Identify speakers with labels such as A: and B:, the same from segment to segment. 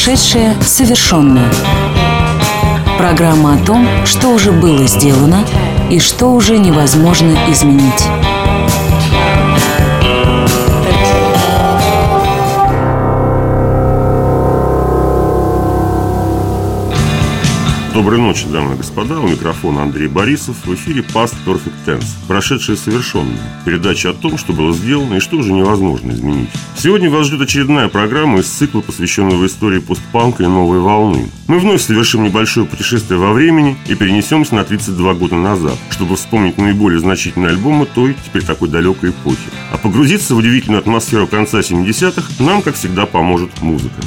A: Прошедшее совершенное. Программа о том, что уже было сделано и что уже невозможно изменить.
B: Доброй ночи, дамы и господа. У микрофона Андрей Борисов. В эфире Past Perfect Tense. Прошедшее совершенное. Передача о том, что было сделано и что уже невозможно изменить. Сегодня вас ждет очередная программа из цикла, посвященного истории постпанка и новой волны. Мы вновь совершим небольшое путешествие во времени и перенесемся на 32 года назад, чтобы вспомнить наиболее значительные альбомы той, теперь такой далекой эпохи. А погрузиться в удивительную атмосферу конца 70-х нам, как всегда, поможет музыка.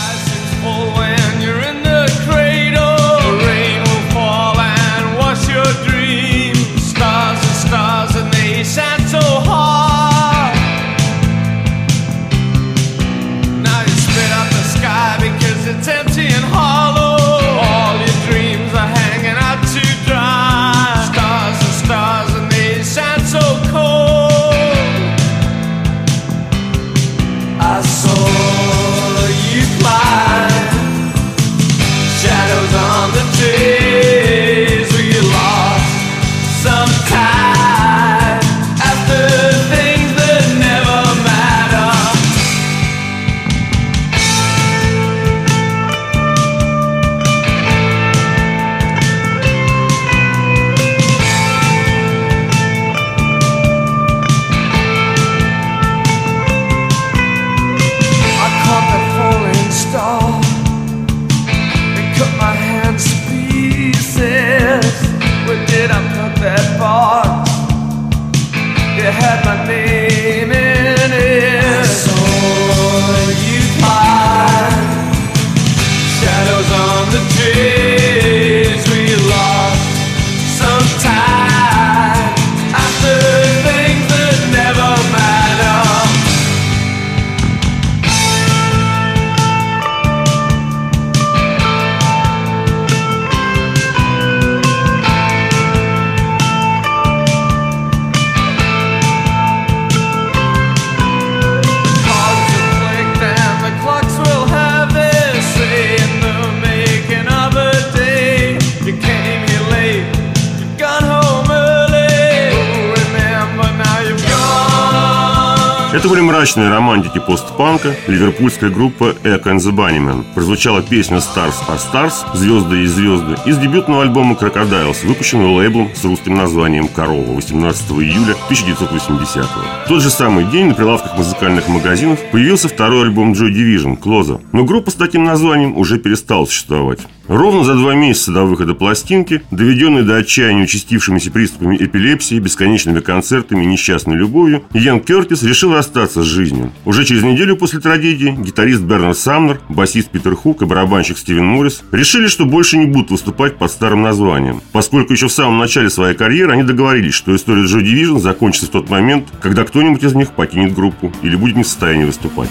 B: Это были мрачные романтики постпанка, ливерпульская группа Echo and the Bunnymen. Прозвучала песня Stars Are Stars, звезды и звезды, из дебютного альбома Crocodiles, выпущенного лейблом с русским названием «Корова» 18 июля 1980-го. В тот же самый день на прилавках музыкальных магазинов появился второй альбом Joy Division «Closer», но группа с таким названием уже перестала существовать. Ровно за 2 месяца до выхода пластинки, доведенной до отчаяния участившимися приступами эпилепсии, бесконечными концертами и несчастной любовью, Иэн Кертис решил расстаться с жизнью. Уже через неделю после трагедии гитарист Бернард Самнер, басист Питер Хук и барабанщик Стивен Моррис решили, что больше не будут выступать под старым названием, поскольку еще в самом начале своей карьеры они договорились, что история Joy Division закончится в тот момент, когда кто-нибудь из них покинет группу или будет не в состоянии выступать.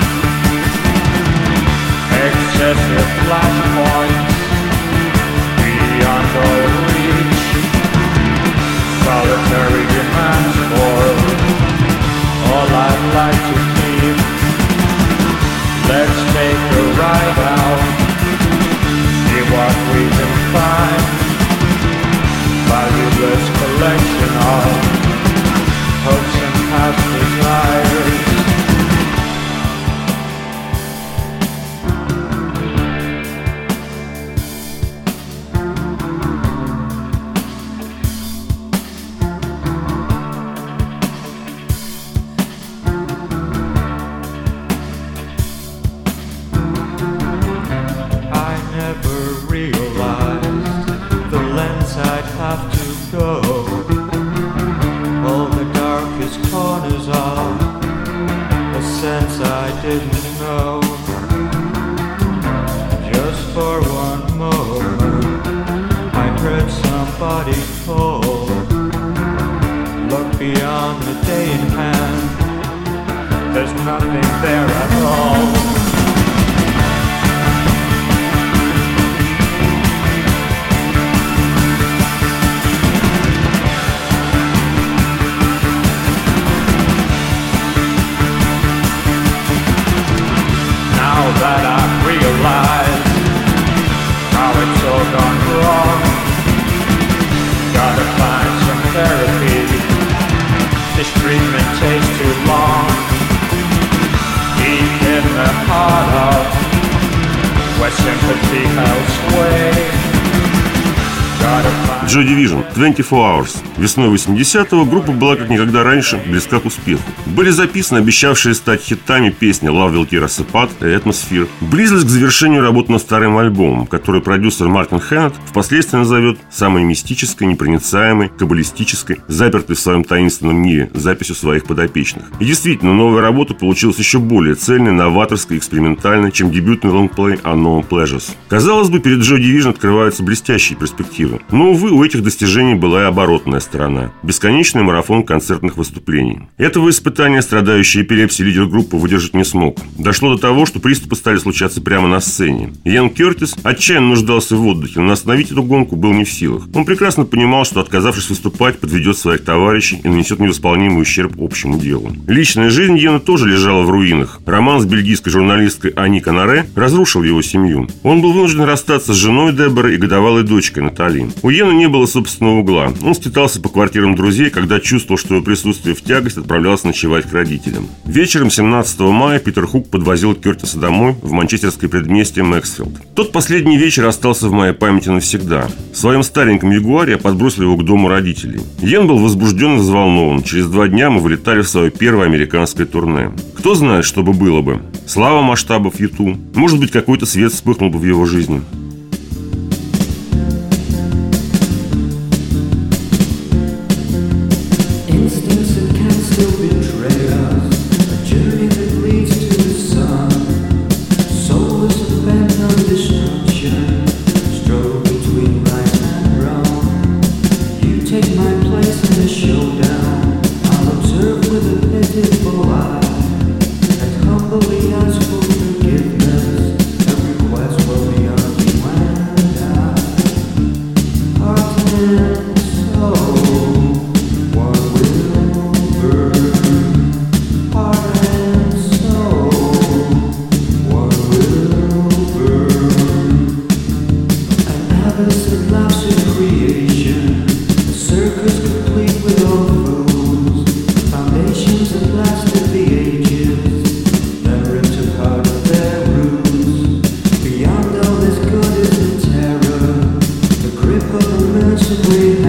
C: Flashpoints, we endless collection of hopes and past desires.
B: Joy Division, 24 Hours. Весной 80-го группа была как никогда раньше близка к успеху. Были записаны обещавшие стать хитами песни Love Will Tear Us Apart и Atmosphere. Близилась к завершению работа над вторым альбомом, который продюсер Мартин Хеннет впоследствии назовет самой мистической, непроницаемой, каббалистической, запертой в своем таинственном мире записью своих подопечных. И действительно, новая работа получилась еще более цельной, новаторской и экспериментальной, чем дебютный лонгплей Unknown Pleasures. Казалось бы, перед Joy Division открываются блестящие перспективы. Но, увы, у этих достижений была и оборотная сторона – бесконечный марафон концертных выступлений. Этого испытания страдающий эпилепсией лидер группы выдержать не смог. Дошло до того, что приступы стали случаться прямо на сцене. Ян Кертис отчаянно нуждался в отдыхе, но остановить эту гонку был не в силах. Он прекрасно понимал, что, отказавшись выступать, подведет своих товарищей и нанесет невосполнимый ущерб общему делу. Личная жизнь Йена тоже лежала в руинах. Роман с бельгийской журналисткой Ани Канаре разрушил его семью. Он был вынужден расстаться с женой Деборой и годовалой дочкой Натали. У Йена не было собственного угла. Он скитался по квартирам друзей, когда чувствовал, что его присутствие в тягость, отправлялся ночевать к родителям. Вечером 17 мая Питер Хук подвозил Кертиса домой в манчестерское предместье Мэксфилд. Тот последний вечер остался в моей памяти навсегда. В своем стареньком Ягуаре я подбросил его к дому родителей. Йен был возбужден и взволнован. Через 2 дня мы вылетали в свое первое американское турне. Кто знает, что бы было бы. Слава масштабов YouTube. Может быть, какой-то свет вспыхнул бы в его жизни.
D: We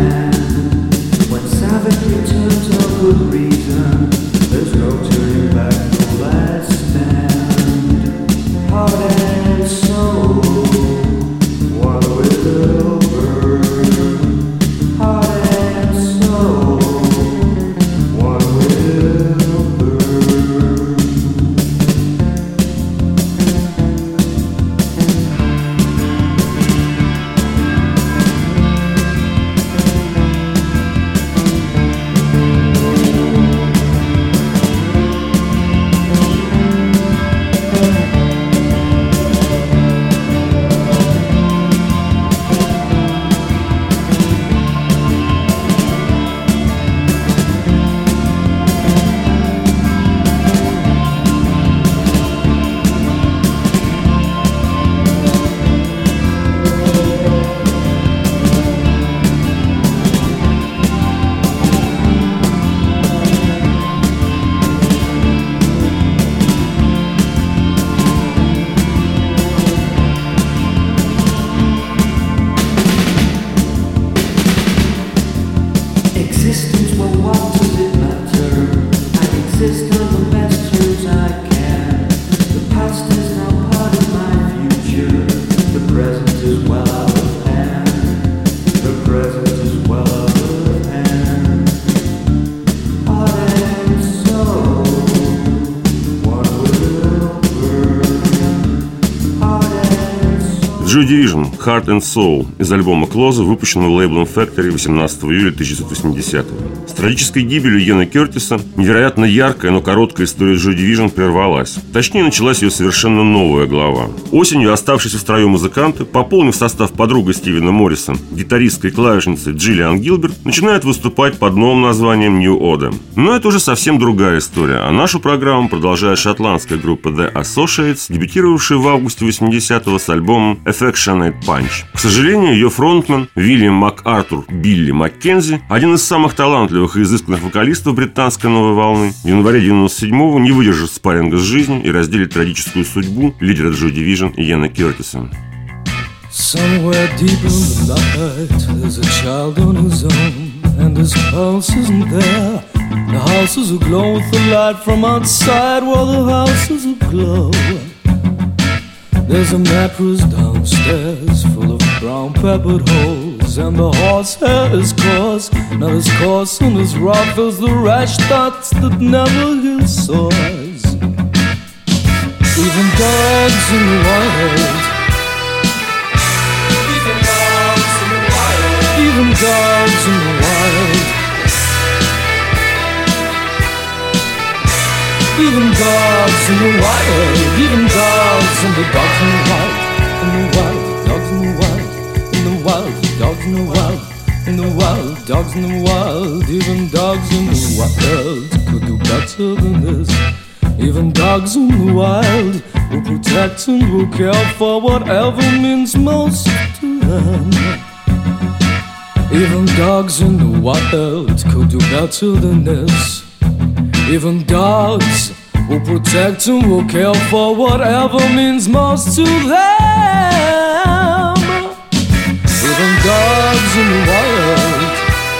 D: existence, well, what does it matter? I exist on the best terms I can. The past is now part of my future. The present is well out of hand. The present is well out of hand. Heart and soul, one will burn. Heart and soul.
B: Joy Division Heart and Soul из альбома Close, выпущенного лейблом Factory 18 июля 1980-го. С трагической гибелью Йена Кертиса невероятно яркая, но короткая история Joy Division прервалась. Точнее, началась ее совершенно новая глава. Осенью оставшиеся в строю музыканты, пополнив состав подругой Стивена Морриса, гитаристкой и клавишницей Джиллиан Гилберт, начинают выступать под новым названием New Order. Но это уже совсем другая история, а нашу программу продолжает шотландская группа The Associates, дебютировавшая в августе 80-го с альбомом Affectionate Punch. К сожалению, ее фронтмен Уильям МакАртур Билли Маккензи, один из самых талантливых и изысканных вокалистов британской новой волны, в январе 97-го не выдержит спарринга с жизнью и разделит трагическую судьбу лидера Joy Division Йена Кертиса.
E: Somewhere deep in the night, there's a child on his own, and his pulse isn't there. The houses aglow with the light from outside, while the houses aglow. There's a mattress downstairs full of brown peppered holes, and the horsehair is coarse. Now his coarse and his rough as the rash thoughts that never heal sores. Even dogs in the wild, even dogs in the wild, even dogs in the wild, even dogs in the wild, even dogs and the dogs in the wild, in the wild, dogs in the wild, in the wild, dogs in the wild, in the wild, dogs in the wild, even dogs in the wild could do better than this. Even dogs in the wild will protect and will care for whatever means most to them. Even dogs in the wild could do better than this. Even dogs will protect and will care for whatever means most to them. Even dogs in the wild,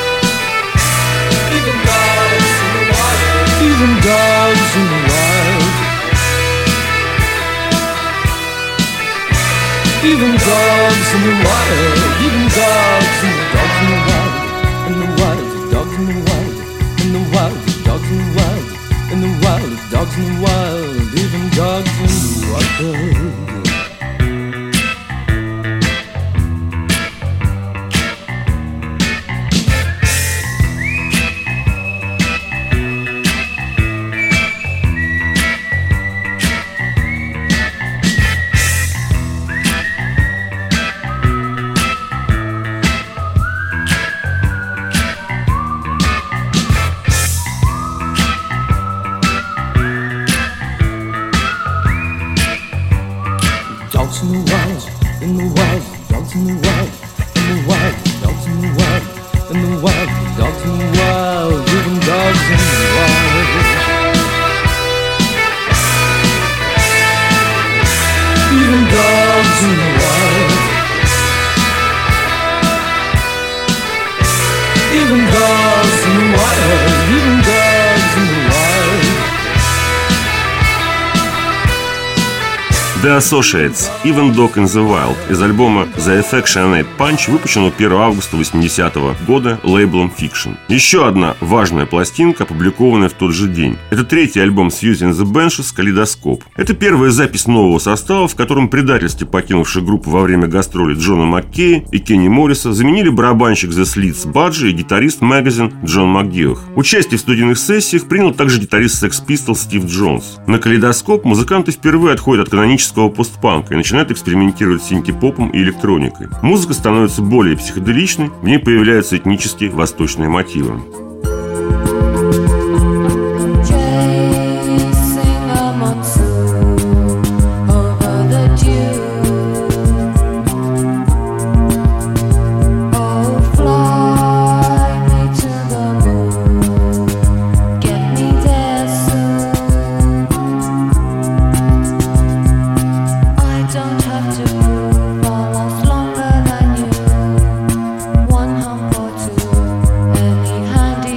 E: even dogs in the wild, even dogs in the wild, even dogs in the wild, even dogs in the dogs in the wild, in the wild, dogs in the wild, in the wild, dogs in the wild, in the wild, dogs in the wild, even dogs in the wild. Dogs in the wild, in the wild, dogs in the wild, in the wild, dogs in the wild, in the wild, dogs in the wild, even dogs in the wild. Even dogs in the wild. Even dogs in the wild, even dogs in the wild.
B: The Associates Even Dog in the Wild из альбома The Affectionate Punch, выпущенного 1 августа 80-го года лейблом Fiction. Еще одна важная пластинка, опубликованная в тот же день. Это третий альбом Susie and the Banshees «Калейдоскоп». Это первая запись нового состава, в котором предательски покинувшие группу во время гастролей Джона Маккея и Кенни Морриса заменили барабанщик The Slits Баджи и гитарист Magazine Джон МакГивах. Участие в студийных сессиях принял также гитарист Sex Pistols Стив Джонс. На «Калейдоскоп» музыканты впервые отходят от канонического постпанка и начинают экспериментировать с синти-попом и электроникой. Музыка становится более психоделичной, в ней появляются этнические восточные мотивы.
F: Longer than you, one hump or two, any hand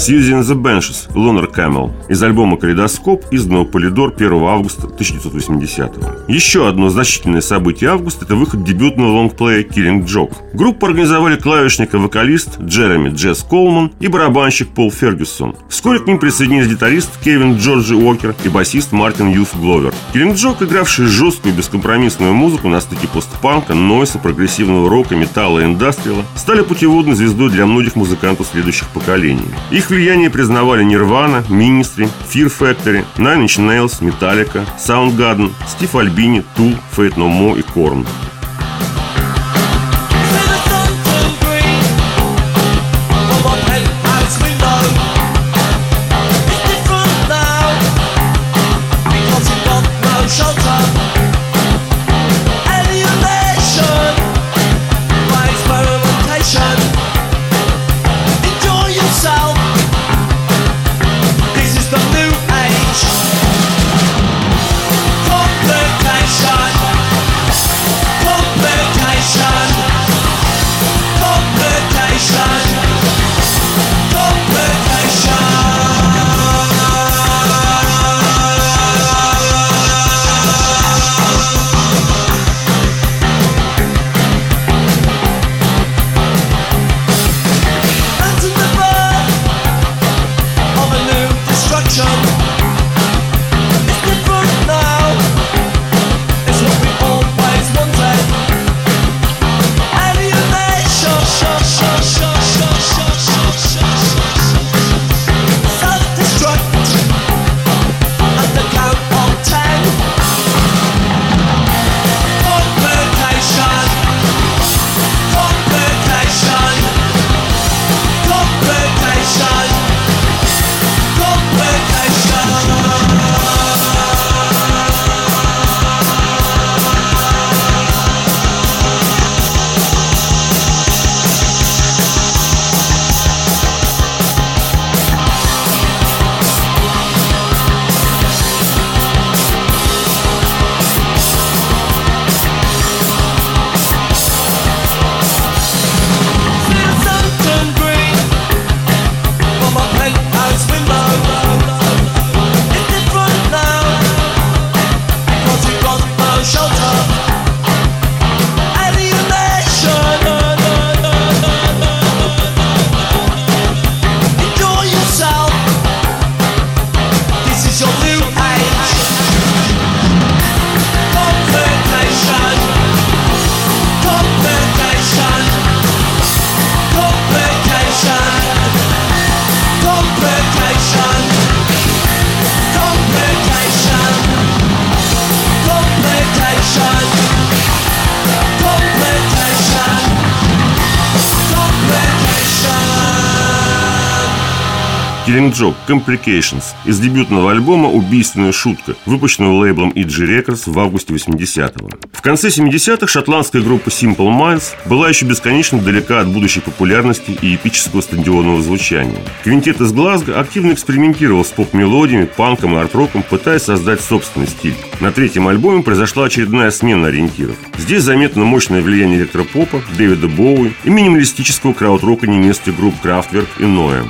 B: Siouxsie and the Banshees «Lunar Camel» из альбома «Калейдоскоп», изданного Polydor 1 августа 1980-го. Еще одно значительное событие августа – это выход дебютного лонгплея «Killing Joke». Группу организовали клавишник и вокалист Джереми «Джесс» Колман и барабанщик Пол Фергюсон. Вскоре к ним присоединились гитарист Кевин «Джорджи» Уокер и басист Мартин Юс Гловер. Killing Joke, игравший жесткую бескомпромиссную музыку на стыке постпанка, нойса, прогрессивного рока, металла и индастриала, стали путеводной звездой для многих музыкантов следующих поколений. Их влияние признавали Nirvana, Ministry, Fear Factory, Nine Inch Nails, Metallica, Soundgarden, Стив Альбини, Tool, Faith No More и Korn. Killing Joke Complications из дебютного альбома «Убийственная шутка», выпущенного лейблом EG Records в августе 80-го. В конце 70-х шотландская группа Simple Minds была еще бесконечно далека от будущей популярности и эпического стадионного звучания. Квинтет из Глазго активно экспериментировал с поп-мелодиями, панком и арт-роком, пытаясь создать собственный стиль. На третьем альбоме произошла очередная смена ориентиров. Здесь заметно мощное влияние электропопа, Дэвида Боуи и минималистического крауд-рока немецких групп Kraftwerk и Noem.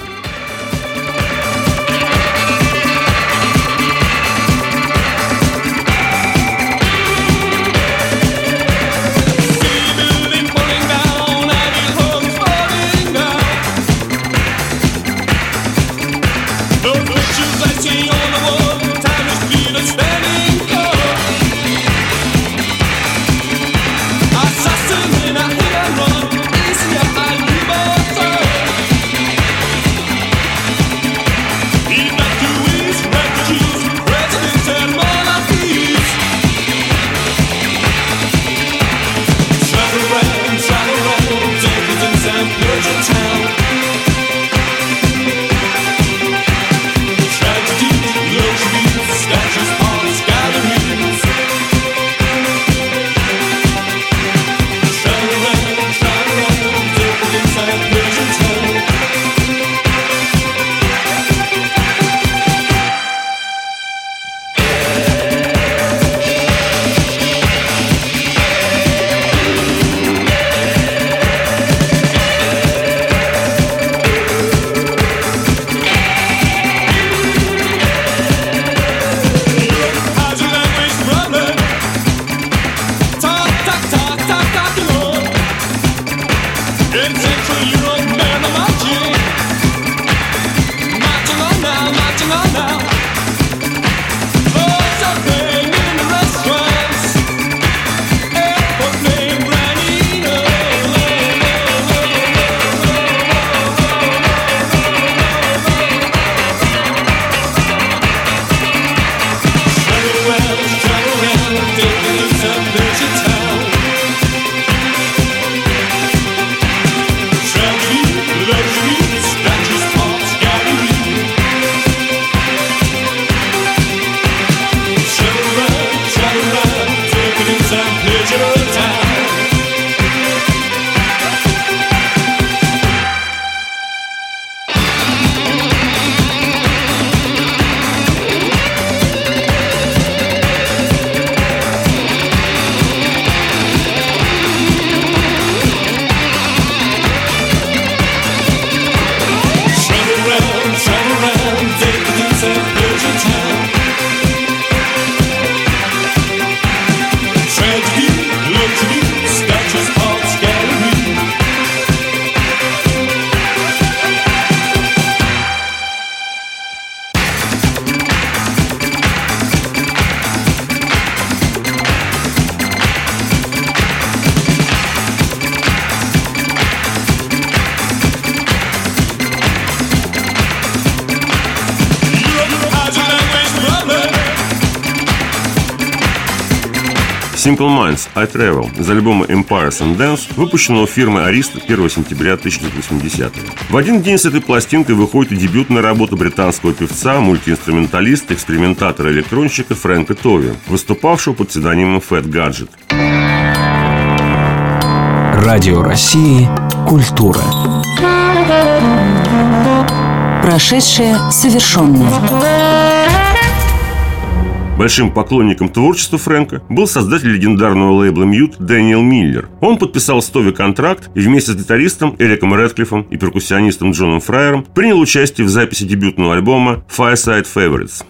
B: Simple Minds I Travel из альбома Empires and Dance, выпущенного фирмой Arista 1 сентября 1980-го. В один день с этой пластинкой выходит и дебютная работа британского певца, мультиинструменталиста, экспериментатора, электронщика Фрэнка Тови, выступавшего под псевдонимом Fat Gadget.
F: Радио России «Культура».
A: Прошедшее совершенно.
B: Большим поклонником творчества Фрэнка был создатель легендарного лейбла Mute Дэниел Миллер. Он подписал с Тови контракт и вместе с гитаристом Эриком Рэдклиффом и перкуссионистом Джоном Фрайером принял участие в записи дебютного альбома Fireside Favorites.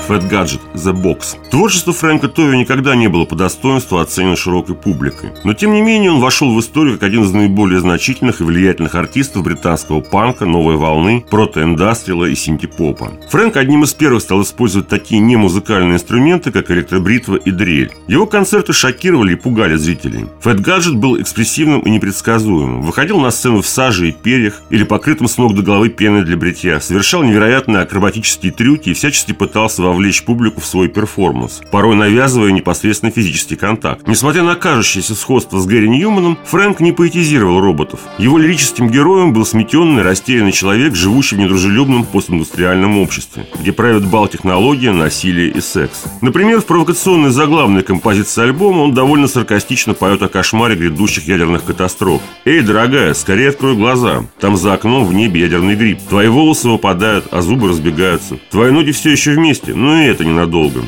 B: Fat Gadget The Box. Творчество Фрэнка Тови никогда не было по достоинству оценено широкой публикой. Но тем не менее он вошел в историю как один из наиболее значительных и влиятельных артистов британского панка, новой волны, прото-индастриала и синти-попа. Фрэнк одним из первых стал использовать такие немузыкальные инструменты, как электробритва и дрель. Его концерты шокировали и пугали зрителей. Fat Gadget был экспрессивным и непредсказуемым. Выходил на сцену в саже и перьях или покрытым с ног до головы пеной для бритья, совершал невероятные акробатические трюки и всячески пытался вовлечь публику в свой перформанс, порой навязывая непосредственно физический контакт. Несмотря на кажущееся сходство с Гэри Ньюманом, Фрэнк не поэтизировал роботов. Его лирическим героем был сметенный, растерянный человек, живущий в недружелюбном постиндустриальном обществе, где правят бал технология, насилие и секс. Например, в провокационной заглавной композиции альбома он довольно саркастично поет о кошмаре грядущих ядерных катастроф. «Эй, дорогая, скорее открой глаза. Там за окном в небе ядерный гриб. Твои волосы выпадают, а зубы разбегаются. Твои ноги все еще вместе, но и это ненадолго».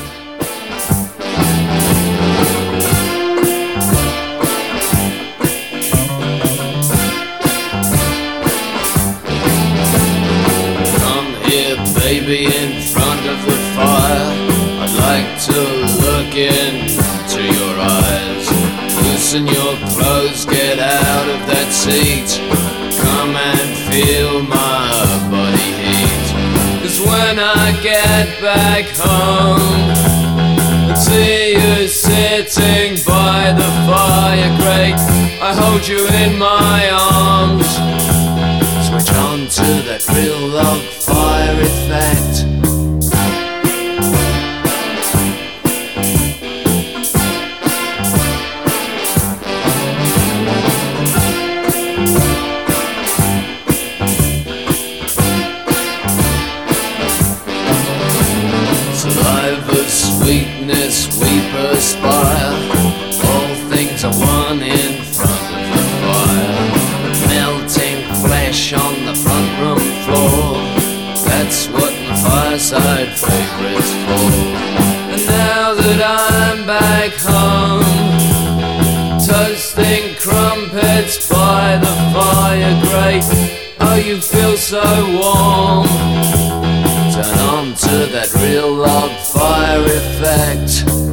G: Baby, in front of the fire, I'd like to look into your eyes. Loosen your clothes, get out of that seat. Come and feel my body heat. 'Cause when I get back home and see you sitting by the fire grate, I hold you in my arms. Switch on to that real log fire effect. Saliva, sweetness, we perspire. All things are one in front of the fire. Melting flesh on the front room floor. That's what my fireside favorite's for. And now that I'm back home, toasting crumpets by the fire grate. Oh, you feel so warm. Turn on to that real log fire effect.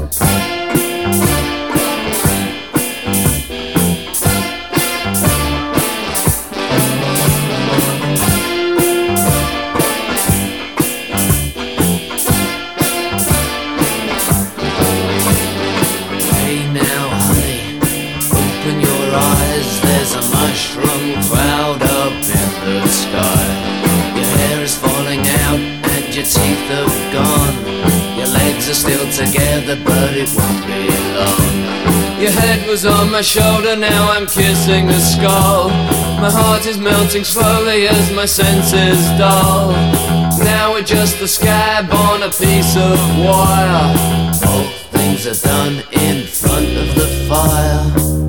G: Mushroom cloud up in the sky. Your hair is falling out and your teeth have gone. Your legs are still together but it won't be long. Your head was on my shoulder, now I'm kissing the skull. My heart is melting slowly as my senses dull. Now we're just a scab on a piece of wire. All things are done in front of the fire.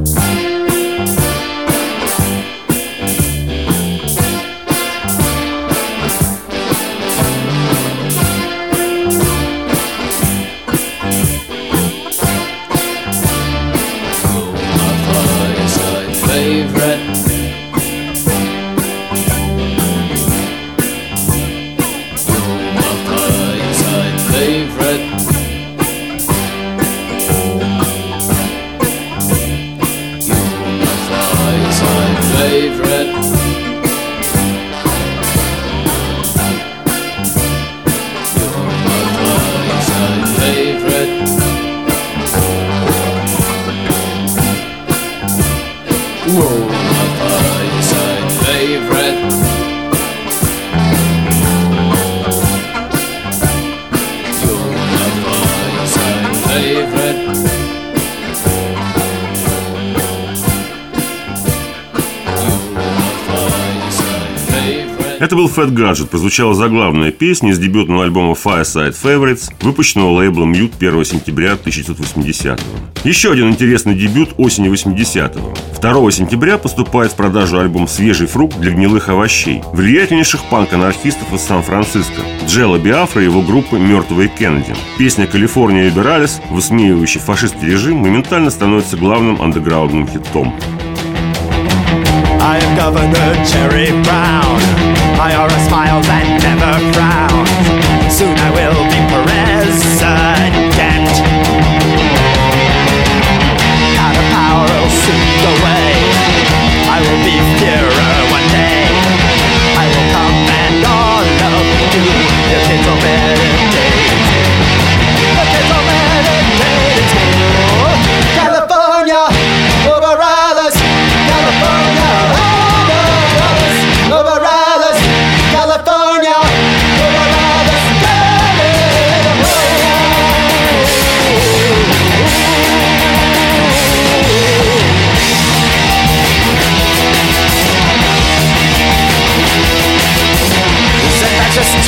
B: Это был Fat Gadget, прозвучала заглавная песня из дебютного альбома Fireside Favorites, выпущенного лейблом Mute 1 сентября 1980-го. Еще один интересный дебют осени 80-го. 2 сентября поступает в продажу альбом «Свежий фрукт для гнилых овощей» влиятельнейших панк-анархистов из Сан-Франциско Джелла Биафра и его группы «Мертвые Кеннеди». Песня «Калифорния Либералис», высмеивающая фашистский режим, моментально становится главным андеграундным хитом.
H: I am Governor Jerry Brown. My aura smiles and never frowns. Soon I will be president.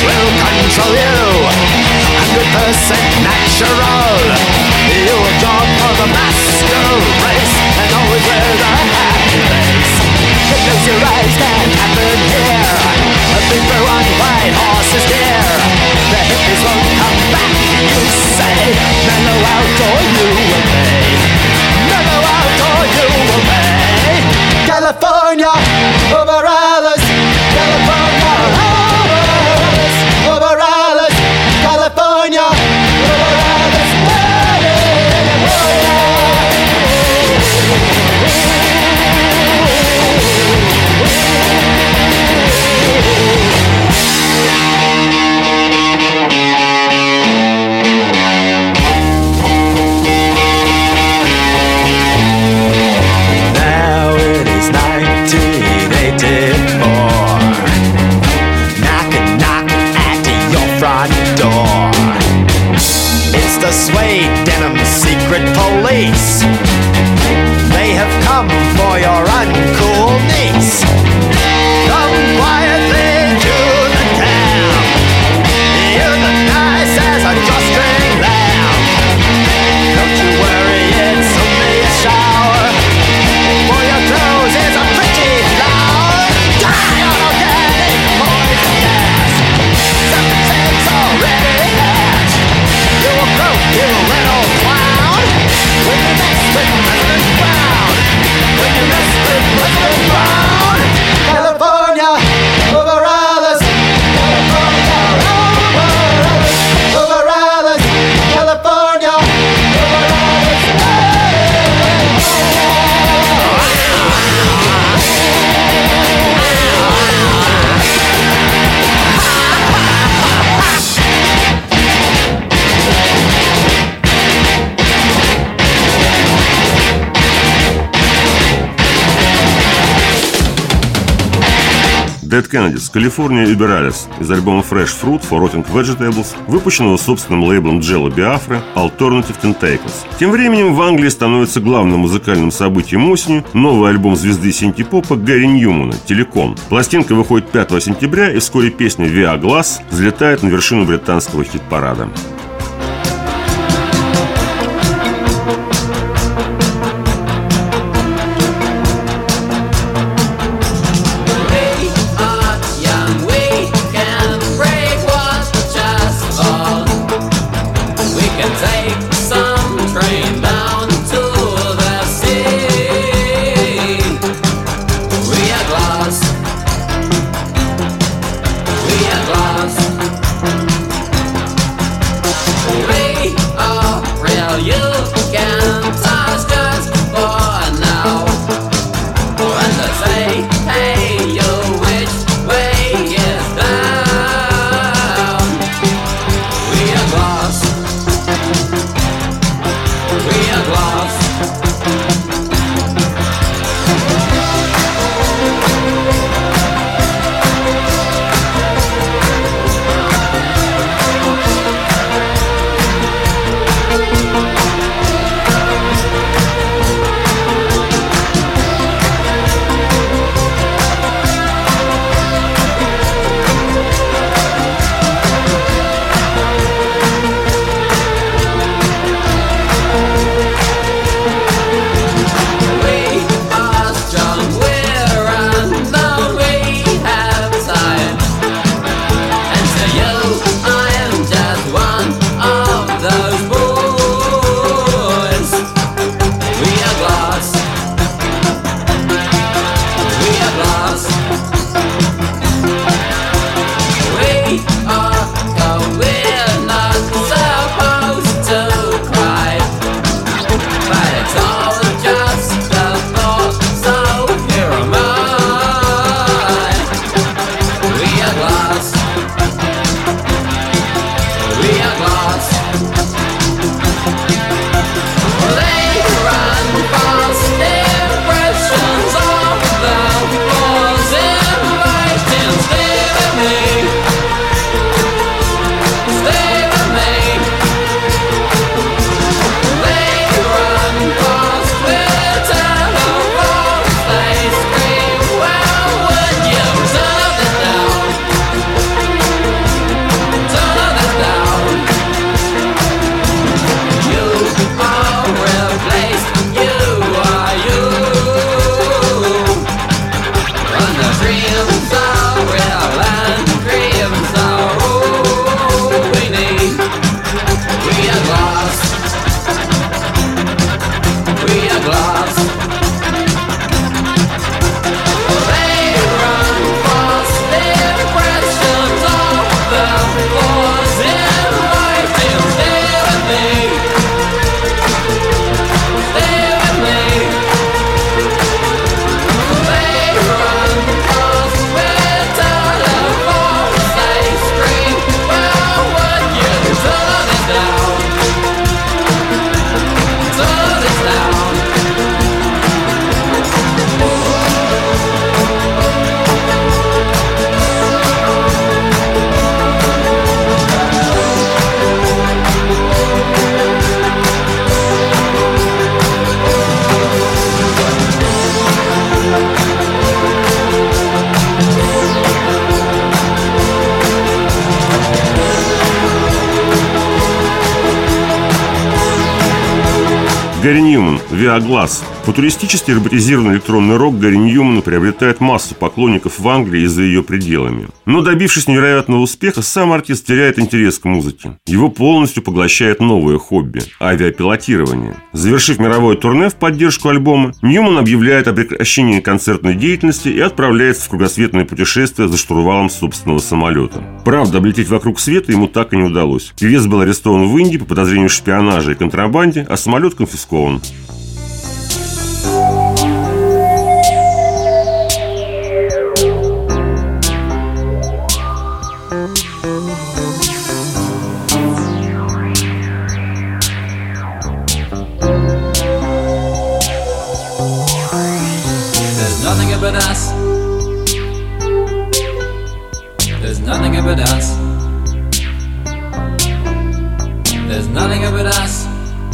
H: will control you. 100% natural. You were drawn for the master race and always wear the happy face. Close your eyes, can't happen here. A big blue and white horse is dear. The hippies won't come back, you say. Mellow out or you obey. Mellow out or you obey. California over Alice. California over Alice. Over Alice. California over Alice. Now it is 1984. Knocking, knocking at your front door. It's the suede denim secret police. They have come for your uncool niece. Come quietly to the town. You're the nice as a drawstring lamb. Don't you worry, it's only a shower. For your clothes is a pretty flower. Die on organic poison gas. Something's already hatched. You a broke, you little clown. When you mess with President Brown. When you mess with President Brown. California over Alice. California over Alice. Over Alice. California over Alice.
B: Dead Kennedys, California Uber Alice из альбома Fresh Fruit for Rotting Vegetables, выпущенного собственным лейблом Jello Biafra Alternative Tentacles. Тем временем в Англии становится главным музыкальным событием осени новый альбом звезды синти-попа Гэри Ньюмана «Телеком». Пластинка выходит 5 сентября, и вскоре песня «Via Glass» взлетает на вершину британского хит-парада. Гэри Ньюман, Via Glass. Футуристически роботизированный электронный рок Гэри Ньюмана приобретает массу поклонников в Англии и за ее пределами. Но, добившись невероятного успеха, сам артист теряет интерес к музыке. Его полностью поглощает новое хобби – авиапилотирование. Завершив мировое турне в поддержку альбома, Ньюман объявляет о прекращении концертной деятельности и отправляется в кругосветное путешествие за штурвалом собственного самолета. Правда, облететь вокруг света ему так и не удалось. Певец был арестован в Индии по подозрению в шпионаже и контрабанде, а самолет конфискован.
I: But us. There's nothing about us. There's nothing about us.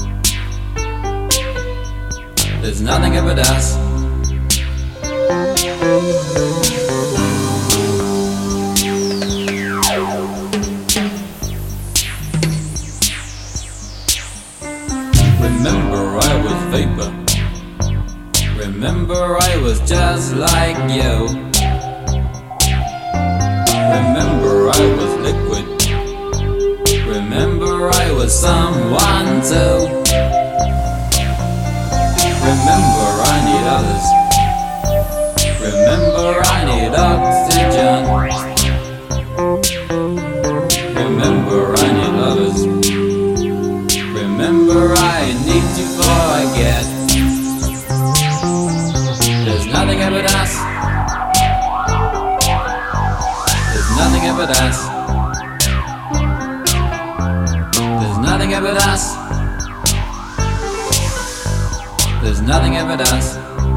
I: There's nothing about us. Remember, I was vapor. Remember, I was just like you. Remember, I was liquid. Remember, I was someone too. Remember, I need others. Remember, I need oxygen. Remember, I need others. Remember, I need to forget. There's nothing about us. There's nothing about us. There's nothing about us. There's nothing about us.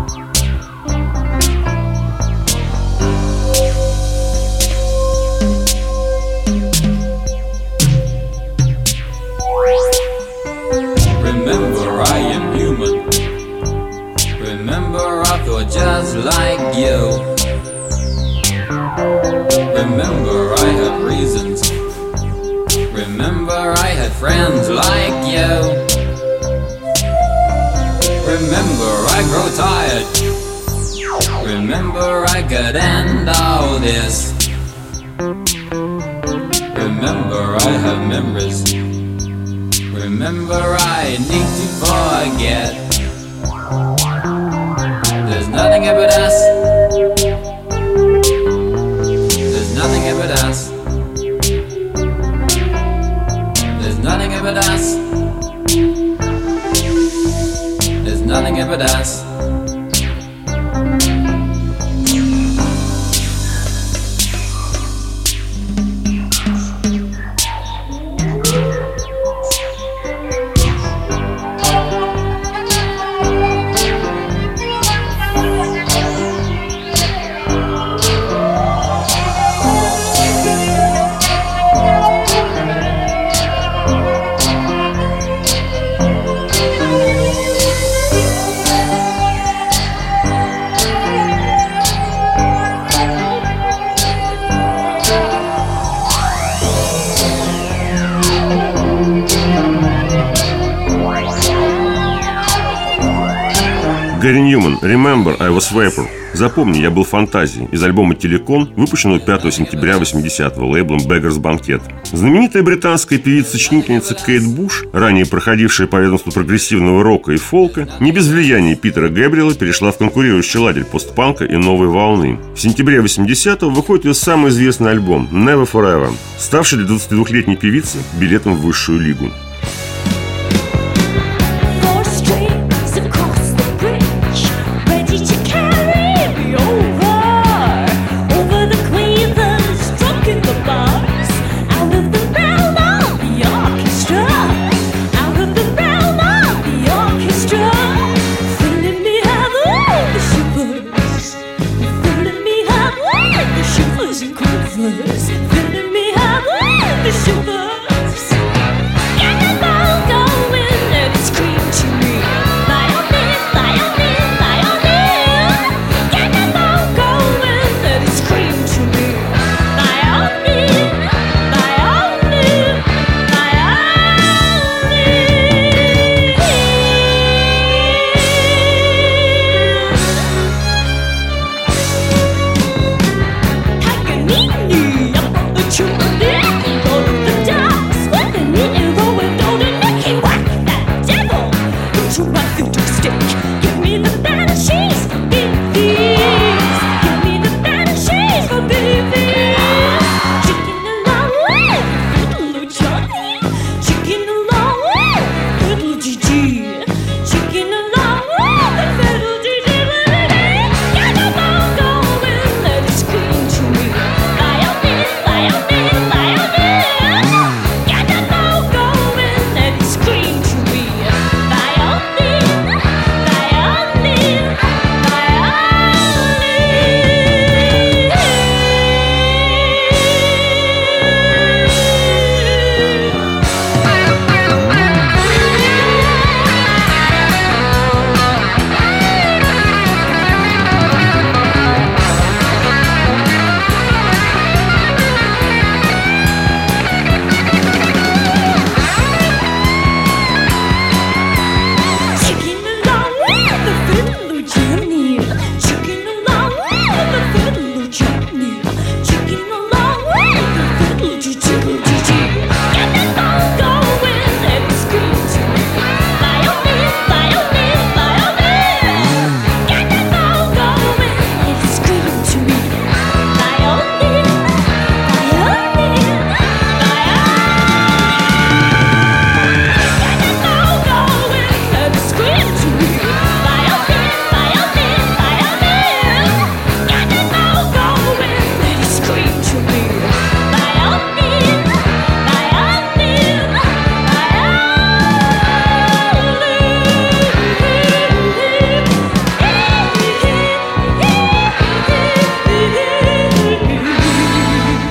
I: Remember, I am human. Remember, I thought just like you. Remember, I had reasons. Remember, I had friends like you. Remember, I grow tired. Remember, I could end all this. Remember, I have memories. Remember, I need to forget. There's nothing about us. There's nothing about us. There's nothing about us. There's nothing about us.
B: Гэри Ньюман, Remember, I was vapor. Запомни, я был фантазией. Из альбома «Телекон», выпущенного 5 сентября 80-го лейблом Beggars Banquet. Знаменитая британская певица-сочинительница Кейт Буш, ранее проходившая по ведомству прогрессивного рока и фолка, не без влияния Питера Гэбриэла перешла в конкурирующий лагерь постпанка и новой волны. В сентябре 80-го выходит ее самый известный альбом «Never Forever», ставший для 22-летней певицы билетом в высшую лигу.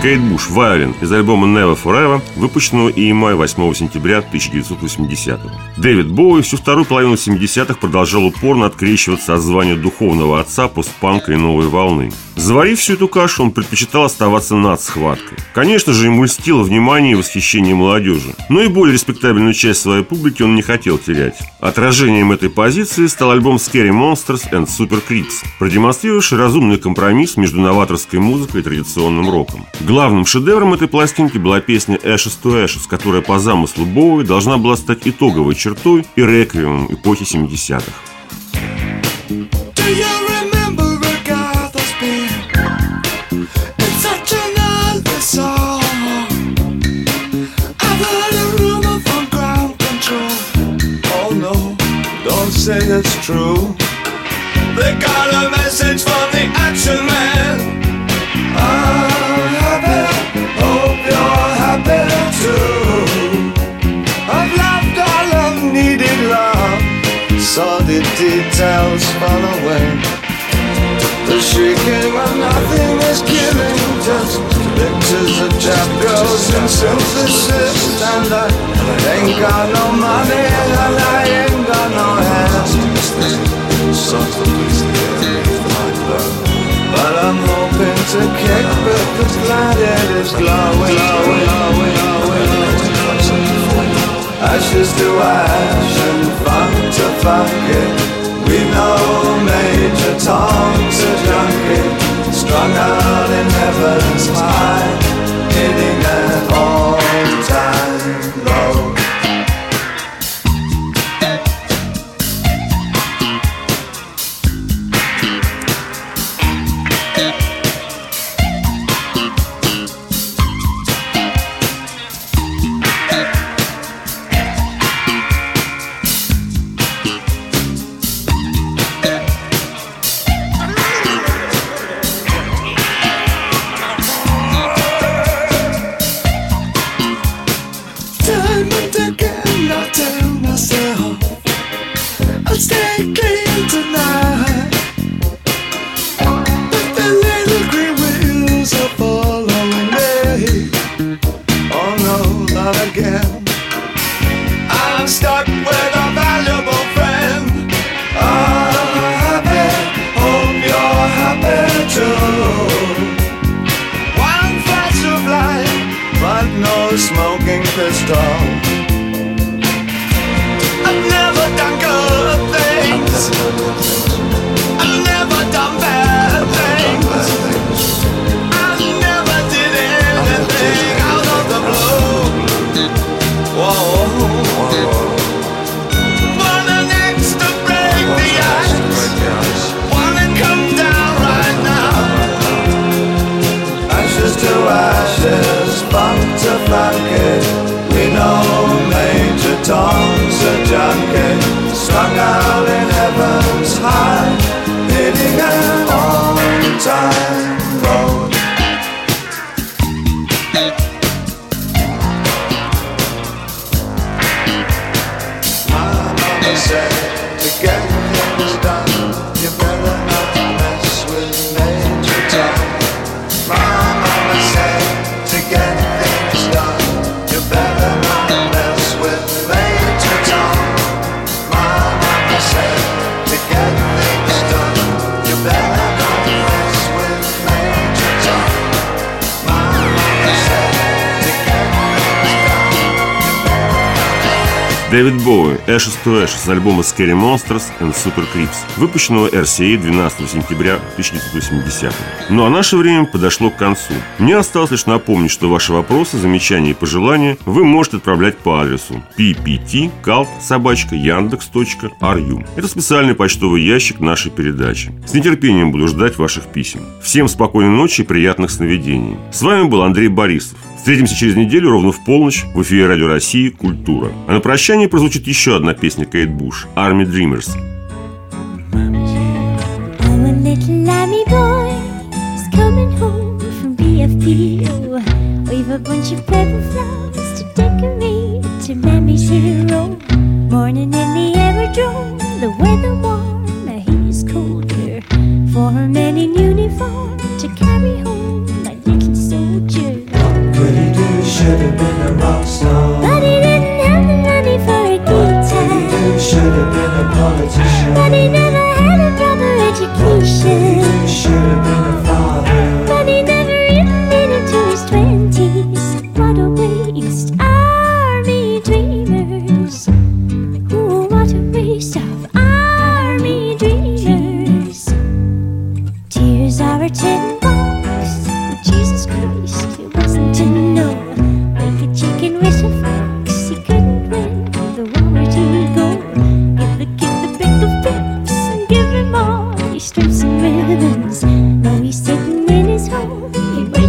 B: Кейт Буш «Violin» из альбома Never Forever, выпущенного EMI 8 сентября 1980-го. Дэвид Боуи всю вторую половину 70-х продолжал упорно открещиваться от звания духовного отца постпанка и новой волны. Заварив всю эту кашу, он предпочитал оставаться над схваткой. Конечно же, ему льстило внимание и восхищение молодежи, но и более респектабельную часть своей публики он не хотел терять. Отражением этой позиции стал альбом Scary Monsters and Super Creeps, продемонстрировавший разумный компромисс между новаторской музыкой и традиционным роком. Главным шедевром этой пластинки была песня Ashes to Ashes, которая по замыслу Боуи должна была стать итоговой чертой и реквиемом эпохи 70-х.
C: Say it's true. They got a message from the Action Man. I'm happy, hope you're happy too. I've loved all I've needed love, saw the details fall away. The shrieking when nothing is killing, just pictures of trap girls and synthesis. And I ain't got no money and I ain't got no hands. But I'm hoping to kick, but the planet is glowing. Ashes to ash and funk to funk it. We know Major Tom's a junkie, strung out in heaven's high, hitting an all-time low. Smoking pistol. I've never done good things. I've never done bad things. I never did anything out of the blue. Whoa. Want an axe to break the ice. Wanna come down right now. Ashes to ashes, funk to funky. We know Major Tom's a junkie, strung out in heaven's high, hitting an all-time low. My mama said to get things done, you better not mess with Major Tom. My mama said to get things done, you better not mess with Major Tom. My mama said to get things done, you better not mess with Major Tom. My mama said to get things done, you better not.
B: Дэвид Боуи, Ashes to Ashes с альбома Scary Monsters and Super Creeps, выпущенного RCA 12 сентября 1980-го. Ну а наше время подошло к концу. Мне осталось лишь напомнить, что ваши вопросы, замечания и пожелания вы можете отправлять по адресу ppt@yandex.ru. Это специальный почтовый ящик нашей передачи. С нетерпением буду ждать ваших писем. Всем спокойной ночи и приятных сновидений. С вами был Андрей Борисов. Встретимся через неделю ровно в полночь в эфире Радио России «Культура». А на прощание прозвучит еще одна песня Кейт Буш «Army Dreamers».
J: I'm a little army boy, just coming home from BFPO. We've a bunch of purple flowers to decorate to Mammy's hero. Morning in the aerodrome, the weather warm, the heat is colder. For a man in uniform to carry home my little soldier.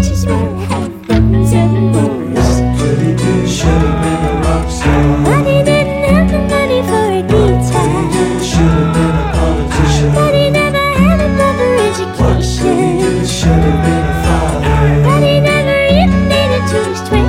J: might as well have buttons and bows.
E: But he did, should have been a rock star.
J: But he didn't have the money for a guitar.
E: Should have been a politician.
J: But he never had a proper education.
E: Should have been a father.
J: But he never even made it to his 20s.